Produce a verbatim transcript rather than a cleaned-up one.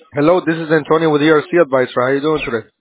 Hello, this is Antonio with E R C Advisor. How are you doing today?